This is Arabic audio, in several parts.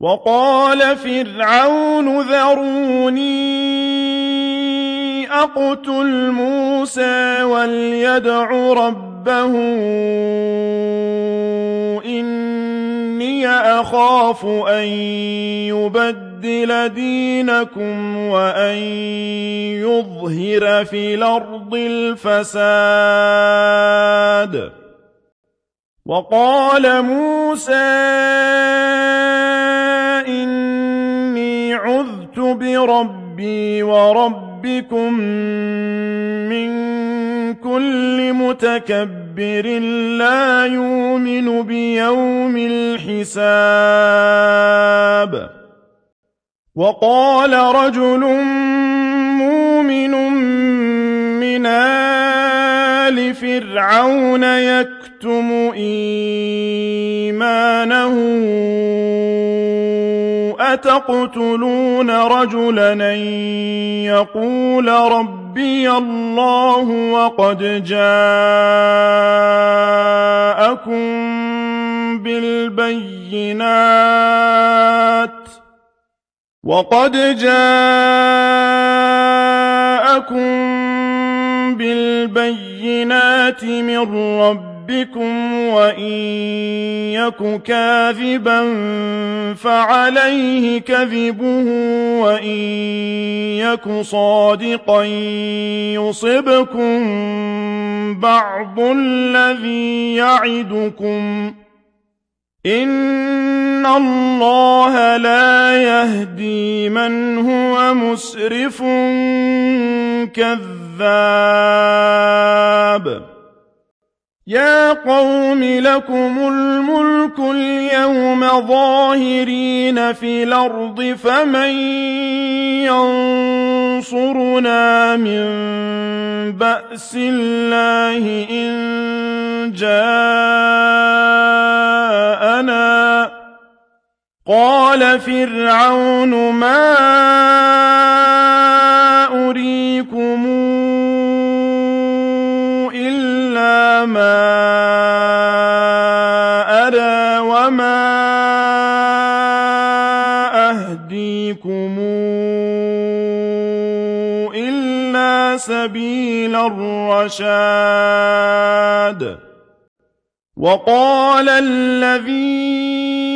وقال فرعون ذروني أقتل موسى وليدع ربه إني أخاف أن يبدل دينكم وأن يظهر في الأرض الفساد. وقال موسى إني عذت بربي وربكم من كل متكبر لا يؤمن بيوم الحساب. وقال رجل مؤمن من آل فرعون يكتم إيمانه أتقتلون رجلا أن يقول ربي الله وقد جاءكم بالبينات من ربكم وإن يك كاذبا فعليه كذبه وإن يك صادقا يصبكم بعض الذي يعدكم إن الله لا يهدي من هو مسرف كذاب. يا قوم لكم الملك اليوم ظاهرين في الأرض فمن ينصرنا من بأس الله إن جاءنا. قال فرعون ما أريكم إلا ما أرى وما أهديكم إلا سبيل الرشاد. وقال الذي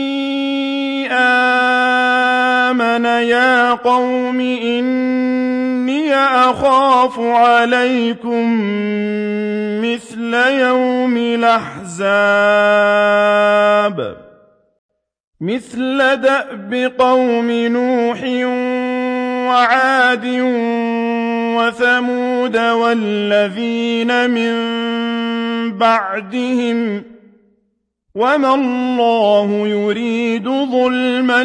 آمن يا قوم إني أخاف عليكم مثل يوم الأحزاب مثل دأب قوم نوح وعاد وثمود والذين من بعدهم وما الله يريد ظلما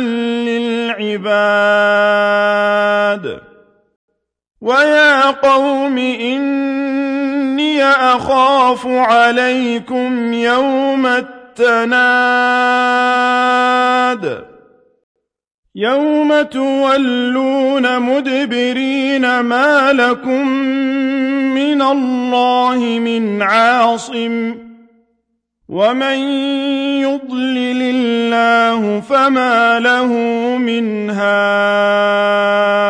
للعباد. ويا قوم إني أخاف عليكم يوم التناد يوم تولون مدبرين ما لكم من الله من عاصم ومن يضلل الله فما له من هاد.